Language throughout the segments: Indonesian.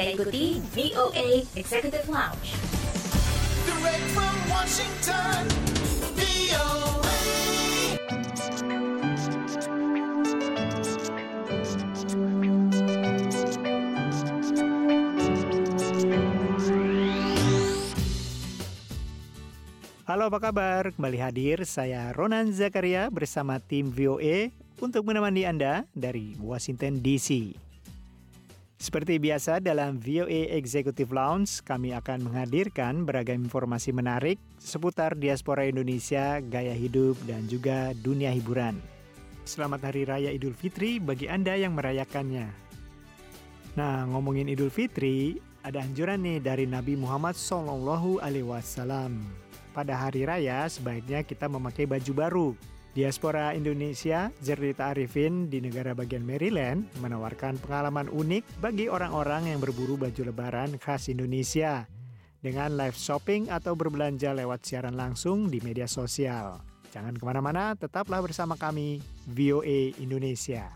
Anda ikuti VOA Executive Lounge. Direct from Washington, VOA. Halo, apa kabar? Kembali hadir saya Ronan Zakaria bersama tim VOA untuk menemani Anda dari Washington DC. Seperti biasa dalam VOA Executive Lounge, kami akan menghadirkan beragam informasi menarik seputar diaspora Indonesia, gaya hidup, dan juga dunia hiburan. Selamat Hari Raya Idul Fitri bagi Anda yang merayakannya. Nah, ngomongin Idul Fitri, ada anjuran nih dari Nabi Muhammad SAW. Pada hari raya, sebaiknya kita memakai baju baru. Diaspora Indonesia, Zerlita Arifin di negara bagian Maryland menawarkan pengalaman unik bagi orang-orang yang berburu baju lebaran khas Indonesia dengan live shopping atau berbelanja lewat siaran langsung di media sosial. Jangan kemana-mana, tetaplah bersama kami, VOA Indonesia.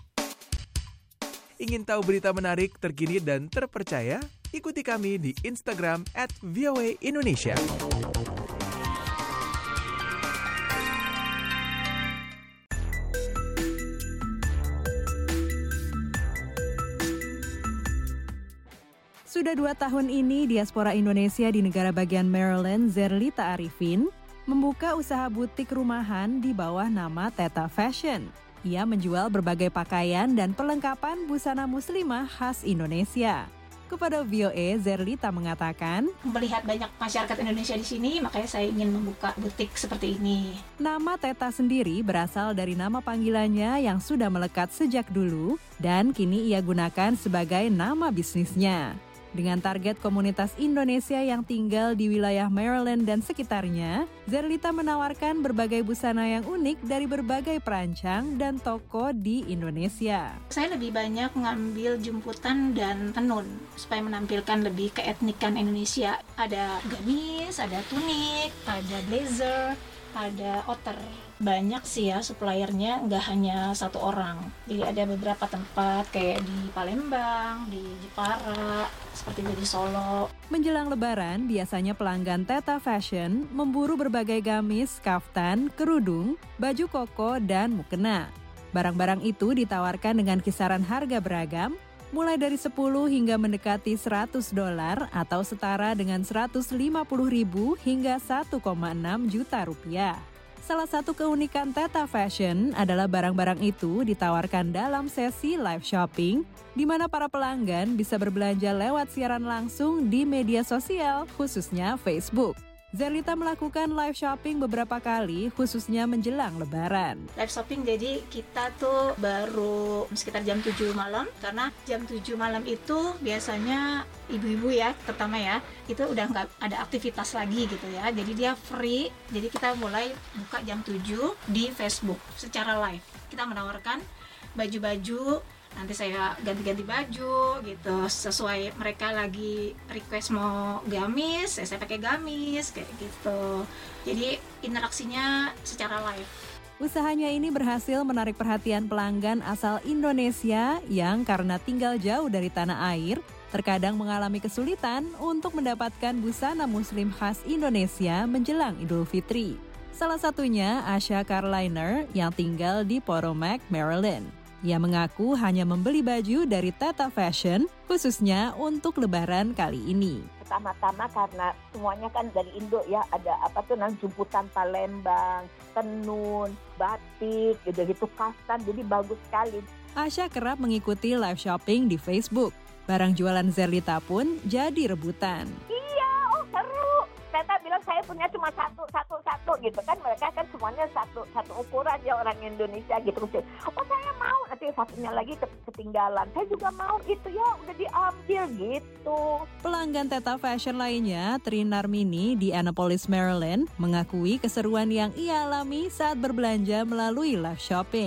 Ingin tahu berita menarik, terkini, dan terpercaya? Ikuti kami di Instagram @VOA_Indonesia. Sudah 2 tahun ini, diaspora Indonesia di negara bagian Maryland, Zerlita Arifin, membuka usaha butik rumahan di bawah nama Teta Fashion. Ia menjual berbagai pakaian dan perlengkapan busana muslimah khas Indonesia. Kepada VOA, Zerlita mengatakan, melihat banyak masyarakat Indonesia di sini, makanya saya ingin membuka butik seperti ini. Nama Teta sendiri berasal dari nama panggilannya yang sudah melekat sejak dulu dan kini ia gunakan sebagai nama bisnisnya. Dengan target komunitas Indonesia yang tinggal di wilayah Maryland dan sekitarnya, Zerlita menawarkan berbagai busana yang unik dari berbagai perancang dan toko di Indonesia. Saya lebih banyak mengambil jemputan dan tenun supaya menampilkan lebih keetnikan Indonesia. Ada gamis, ada tunik, ada blazer, ada outer. Banyak sih ya suppliernya, nggak hanya satu orang. Jadi ada beberapa tempat kayak di Palembang, di Jepara, seperti di Solo. Menjelang Lebaran, biasanya pelanggan Teta Fashion memburu berbagai gamis, kaftan, kerudung, baju koko, dan mukena. Barang-barang itu ditawarkan dengan kisaran harga beragam, mulai dari 10 hingga mendekati $100 atau setara dengan 150.000 hingga 1,6 juta rupiah. Salah satu keunikan Teta Fashion adalah barang-barang itu ditawarkan dalam sesi live shopping, di mana para pelanggan bisa berbelanja lewat siaran langsung di media sosial, khususnya Facebook. Zerlita melakukan live shopping beberapa kali, khususnya menjelang Lebaran. Live shopping jadi kita tuh baru sekitar jam 7 malam, karena jam 7 malam itu biasanya ibu-ibu ya, terutama ya, itu udah nggak ada aktivitas lagi gitu ya. Jadi dia free, jadi kita mulai buka jam 7 di Facebook secara live. Kita menawarkan baju-baju, nanti saya ganti-ganti baju gitu, sesuai mereka lagi request mau gamis, saya pakai gamis, kayak gitu. Jadi interaksinya secara live. Usahanya ini berhasil menarik perhatian pelanggan asal Indonesia yang karena tinggal jauh dari tanah air, terkadang mengalami kesulitan untuk mendapatkan busana muslim khas Indonesia menjelang Idul Fitri. Salah satunya Asha Carliner yang tinggal di Potomac, Maryland. Ia mengaku hanya membeli baju dari Teta Fashion khususnya untuk Lebaran kali ini. Pertama-tama karena semuanya kan dari Indo ya, ada jemputan Palembang, tenun, batik, gitu kaftan, jadi bagus sekali. Asha kerap mengikuti live shopping di Facebook. Barang jualan Zerlita pun jadi rebutan. Iya, seru. Teta bilang saya punya cuma satu gitu kan, mereka kan semuanya satu ukuran ya orang Indonesia gitu. Oh saya mau, nanti satunya lagi ketinggalan. Saya juga mau itu ya, udah diambil gitu. Pelanggan Teta Fashion lainnya, Tri Narmini di Annapolis, Maryland, mengakui keseruan yang ia alami saat berbelanja melalui live shopping.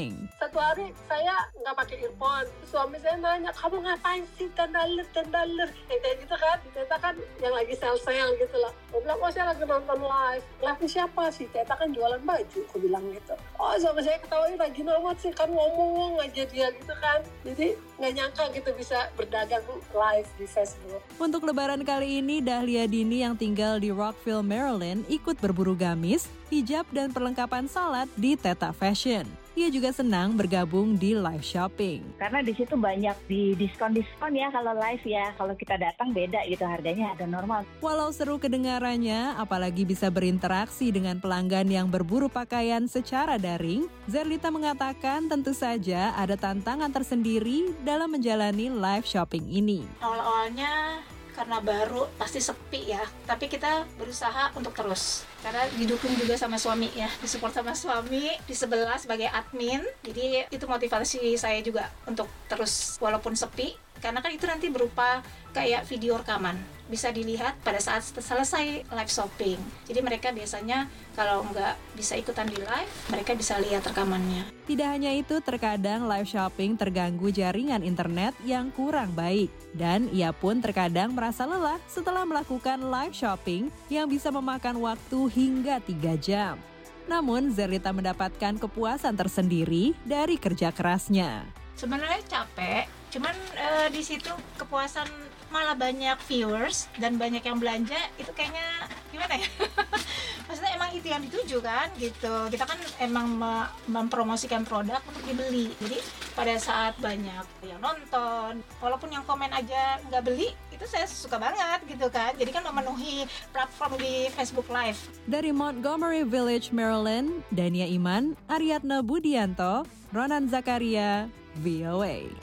satu hari saya nggak pakai earphone. Suami saya nanya, kamu ngapain sih tendaler? Kayak gitu kan. Teta kan yang lagi sel-sel gitu lah. Aku bilang, oh saya lagi nonton live. Live siapa sih? Teta kan jualan baju. Aku bilang gitu. Oh suami saya ketawain, rajin amat sih. Kan ngomong aja dia gitu kan. Jadi nggak nyangka gitu bisa berdagang live di Facebook. Untuk lebaran kali ini, Dahlia Dini yang tinggal di Rockville, Maryland ikut berburu gamis, hijab, dan perlengkapan salat di Teta Fashion. Ia juga senang bergabung di live shopping. Karena di situ banyak di diskon-diskon ya kalau live ya. Kalau kita datang beda gitu harganya, ada normal. Walau seru kedengarannya, apalagi bisa berinteraksi dengan pelanggan yang berburu pakaian secara daring, Zerlita mengatakan tentu saja ada tantangan tersendiri dalam menjalani live shopping ini. Awal-awalnya karena baru pasti sepi ya, tapi kita berusaha untuk terus karena didukung juga sama suami ya, disupport sama suami di sebelah sebagai admin. Jadi itu motivasi saya juga untuk terus walaupun sepi, karena kan itu nanti berupa kayak video rekaman, bisa dilihat pada saat selesai live shopping. Jadi mereka biasanya kalau nggak bisa ikutan di live, mereka bisa lihat rekamannya. Tidak hanya itu, terkadang live shopping terganggu jaringan internet yang kurang baik. Dan ia pun terkadang merasa lelah setelah melakukan live shopping yang bisa memakan waktu hingga 3 jam. Namun, Zerlita mendapatkan kepuasan tersendiri dari kerja kerasnya. Sebenarnya capek, cuman di situ kepuasan malah banyak viewers dan banyak yang belanja, itu kayaknya gimana ya? Maksudnya emang itu yang dituju kan gitu. Kita kan emang mempromosikan produk untuk dibeli. Jadi pada saat banyak yang nonton, walaupun yang komen aja nggak beli, itu saya suka banget gitu kan. Jadi kan memenuhi platform di Facebook Live. Dari Montgomery Village, Maryland, Dania Iman, Ariadna Budianto, Ronan Zakaria, VOA.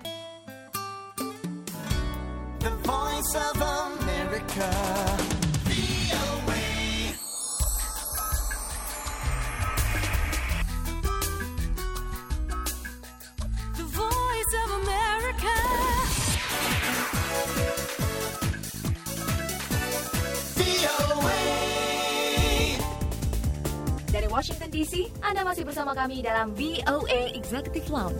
The Voice of America. VOA. The Voice of America. VOA. Dari Washington DC, Anda masih bersama kami dalam VOA Executive Lounge.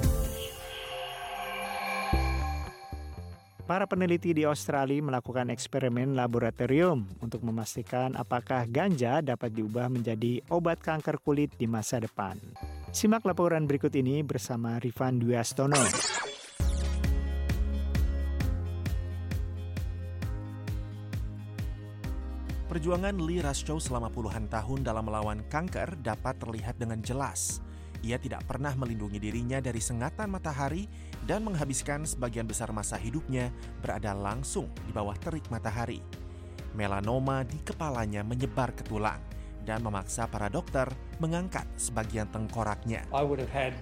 Para peneliti di Australia melakukan eksperimen laboratorium untuk memastikan apakah ganja dapat diubah menjadi obat kanker kulit di masa depan. Simak laporan berikut ini bersama Rifan Dwi Astono. Perjuangan Lee Raschou selama puluhan tahun dalam melawan kanker dapat terlihat dengan jelas. Ia tidak pernah melindungi dirinya dari sengatan matahari dan menghabiskan sebagian besar masa hidupnya berada langsung di bawah terik matahari. Melanoma di kepalanya menyebar ke tulang dan memaksa para dokter mengangkat sebagian tengkoraknya. I would have had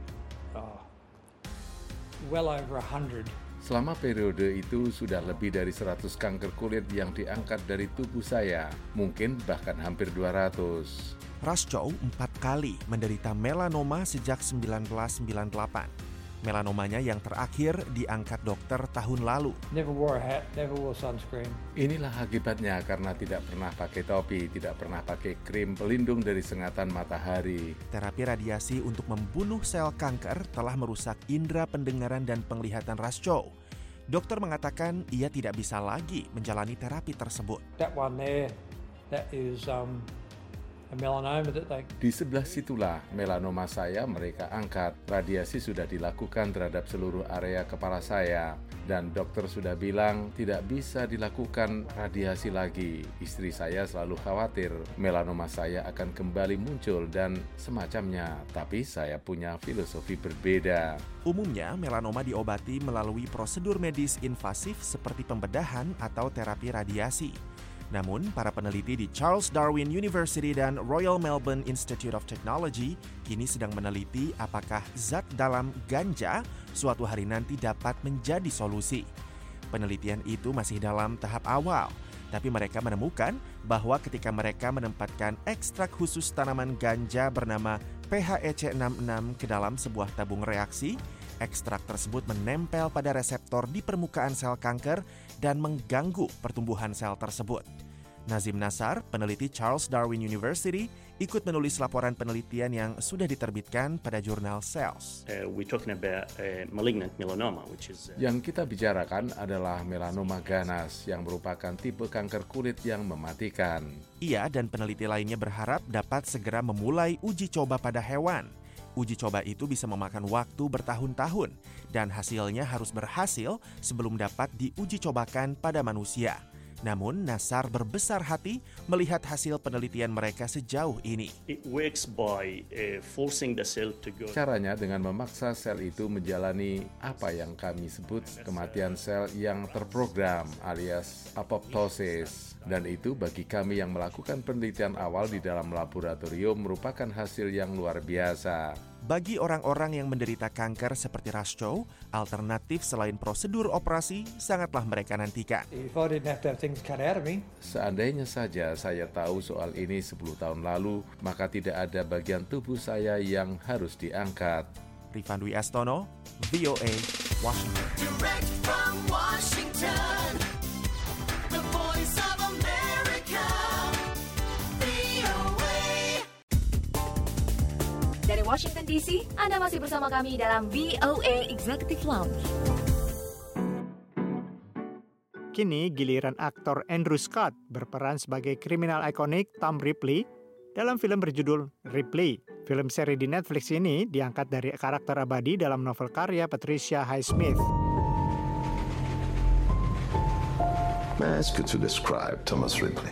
well over 100. Selama periode itu sudah lebih dari 100 kanker kulit yang diangkat dari tubuh saya, mungkin bahkan hampir 200. Raschou 4 kali menderita melanoma sejak 1998. Melanomanya yang terakhir diangkat dokter tahun lalu. Never wore a hat, never wore sunscreen. Inilah akibatnya karena tidak pernah pakai topi, tidak pernah pakai krim pelindung dari sengatan matahari. Terapi radiasi untuk membunuh sel kanker telah merusak indera pendengaran dan penglihatan Raschou. Dokter mengatakan ia tidak bisa lagi menjalani terapi tersebut. That one there, that is a melanoma that they... Di sebelah situlah melanoma saya mereka angkat. Radiasi sudah dilakukan terhadap seluruh area kepala saya. Dan dokter sudah bilang tidak bisa dilakukan radiasi lagi. Istri saya selalu khawatir melanoma saya akan kembali muncul dan semacamnya. Tapi saya punya filosofi berbeda. Umumnya melanoma diobati melalui prosedur medis invasif seperti pembedahan atau terapi radiasi. Namun, para peneliti di Charles Darwin University dan Royal Melbourne Institute of Technology kini sedang meneliti apakah zat dalam ganja suatu hari nanti dapat menjadi solusi. Penelitian itu masih dalam tahap awal, tapi mereka menemukan bahwa ketika mereka menempatkan ekstrak khusus tanaman ganja bernama PHEC66 ke dalam sebuah tabung reaksi, ekstrak tersebut menempel pada reseptor di permukaan sel kanker dan mengganggu pertumbuhan sel tersebut. Nazim Nassar, peneliti Charles Darwin University, ikut menulis laporan penelitian yang sudah diterbitkan pada jurnal Cells. We're talking about malignant melanoma, which is Yang kita bicarakan adalah melanoma ganas yang merupakan tipe kanker kulit yang mematikan. Ia dan peneliti lainnya berharap dapat segera memulai uji coba pada hewan. Uji coba itu bisa memakan waktu bertahun-tahun dan hasilnya harus berhasil sebelum dapat diuji cobakan pada manusia. Namun, Nassar berbesar hati melihat hasil penelitian mereka sejauh ini. it works by forcing the cell to go. Caranya dengan memaksa sel itu menjalani apa yang kami sebut kematian sel yang terprogram alias apoptosis. Dan itu bagi kami yang melakukan penelitian awal di dalam laboratorium merupakan hasil yang luar biasa. Bagi orang-orang yang menderita kanker seperti Rashchow, alternatif selain prosedur operasi sangatlah mereka nantikan. If I didn't have to have things cut out of me, Seandainya saja saya tahu soal ini 10 tahun lalu, maka tidak ada bagian tubuh saya yang harus diangkat. Rifan Dwi Astono, VOA, Washington. Direct from Washington, the voice of America, VOA. Dari Washington DC, Anda masih bersama kami dalam VOA Executive Lounge. Kini giliran aktor Andrew Scott berperan sebagai kriminal ikonik Tom Ripley dalam film berjudul Ripley. Film seri di Netflix ini diangkat dari karakter abadi dalam novel karya Patricia Highsmith. May I ask you to describe Thomas Ripley?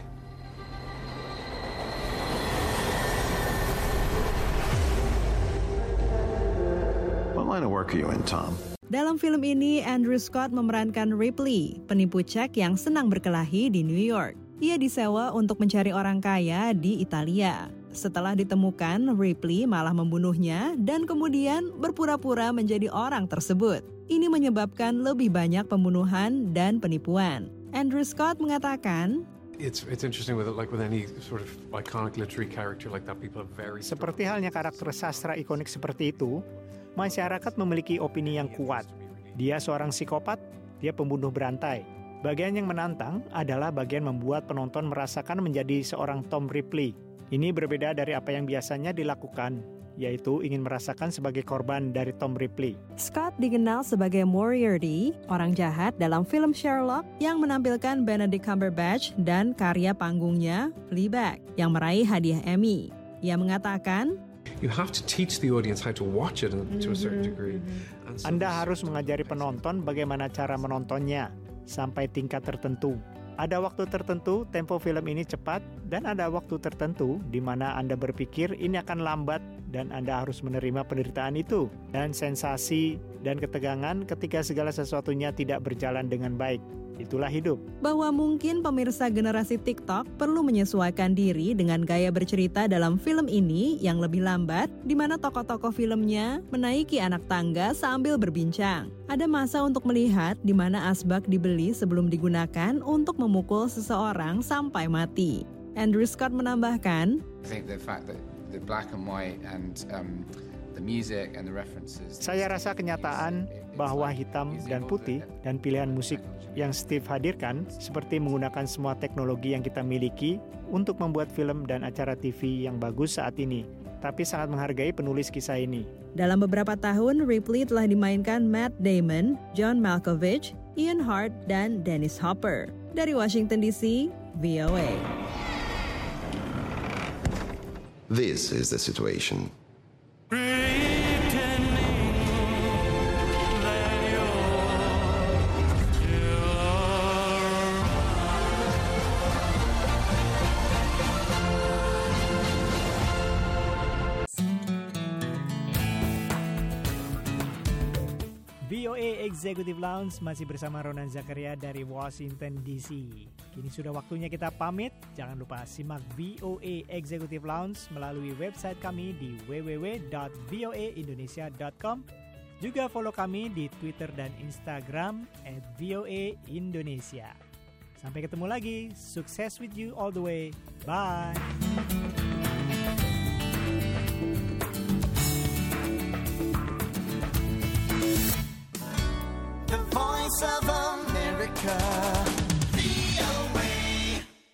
What line of work are you in, Tom? Dalam film ini, Andrew Scott memerankan Ripley, penipu cek yang senang berkelahi di New York. Ia disewa untuk mencari orang kaya di Italia. Setelah ditemukan, Ripley malah membunuhnya dan kemudian berpura-pura menjadi orang tersebut. Ini menyebabkan lebih banyak pembunuhan dan penipuan. Andrew Scott mengatakan, It's interesting with any sort of iconic literary character like that, people are very. Seperti halnya karakter sastra ikonik seperti itu, masyarakat memiliki opini yang kuat. Dia seorang psikopat, dia pembunuh berantai. Bagian yang menantang adalah bagian membuat penonton merasakan menjadi seorang Tom Ripley. Ini berbeda dari apa yang biasanya dilakukan, yaitu ingin merasakan sebagai korban dari Tom Ripley. Scott dikenal sebagai Moriarty, orang jahat dalam film Sherlock yang menampilkan Benedict Cumberbatch dan karya panggungnya Fleabag yang meraih hadiah Emmy. Ia mengatakan, You have to teach the audience how to watch it to a certain degree. Anda harus mengajari penonton bagaimana cara menontonnya sampai tingkat tertentu. Ada waktu tertentu tempo film ini cepat dan ada waktu tertentu di mana Anda berpikir ini akan lambat dan Anda harus menerima penderitaan itu dan sensasi dan ketegangan ketika segala sesuatunya tidak berjalan dengan baik. Itulah hidup. Bahwa mungkin pemirsa generasi TikTok perlu menyesuaikan diri dengan gaya bercerita dalam film ini yang lebih lambat, di mana tokoh-tokoh filmnya menaiki anak tangga sambil berbincang. Ada masa untuk melihat di mana asbak dibeli sebelum digunakan untuk memukul seseorang sampai mati. Andrew Scott menambahkan, I think the fact that the black and white and the music and the references. Saya rasa kenyataan bahwa hitam dan putih dan pilihan musik yang Steve hadirkan seperti menggunakan semua teknologi yang kita miliki untuk membuat film dan acara TV yang bagus saat ini. Tapi sangat menghargai penulis kisah ini. Dalam beberapa tahun, Ripley telah dimainkan Matt Damon, John Malkovich, Ian Hart, dan Dennis Hopper. Dari Washington DC, VOA. This is the situation. VOA Executive Lounge masih bersama Ronan Zakaria dari Washington DC. Kini sudah waktunya kita pamit. Jangan lupa simak VOA Executive Lounge melalui website kami di www.voaindonesia.com. Juga follow kami di Twitter dan Instagram @voaindonesia. Sampai ketemu lagi. Sukses with you all the way. Bye. The voice of America.